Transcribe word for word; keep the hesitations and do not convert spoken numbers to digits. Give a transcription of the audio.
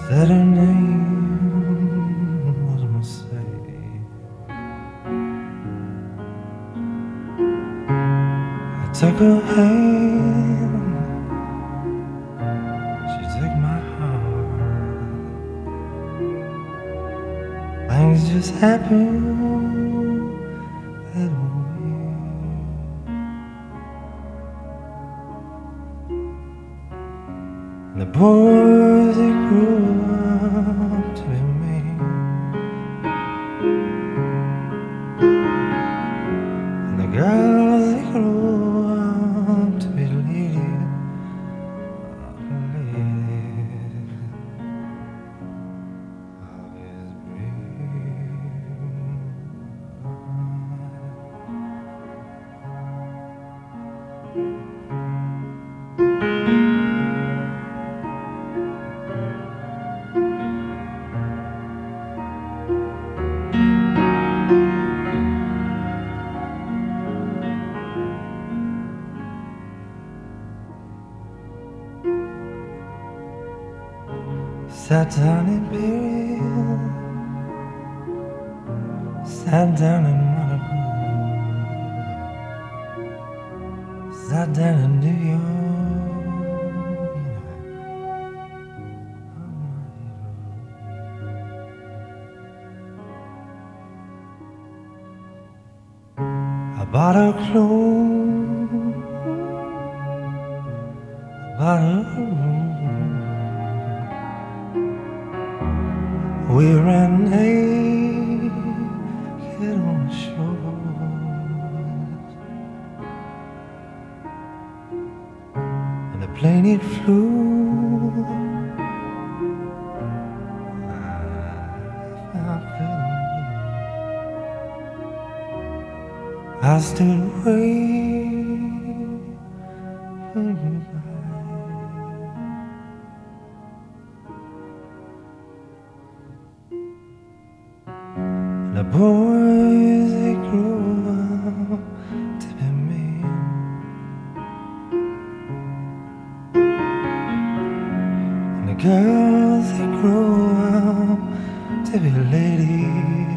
That her name was Mercedes. I took her hand, she took my heart. Things just happened that way. And the boys they grew up to be men, and the girls they grew up to be ladies, oh, ladies of his brain. Sat down in bed, sat down in Malibu, sat down in New York. I bought her clothes, I bought her room. We ran naked on the shores, and the plane it flew. I felt blue. I stood waiting for you guys. The boys they grew up to be men, and the girls they grew up to be ladies.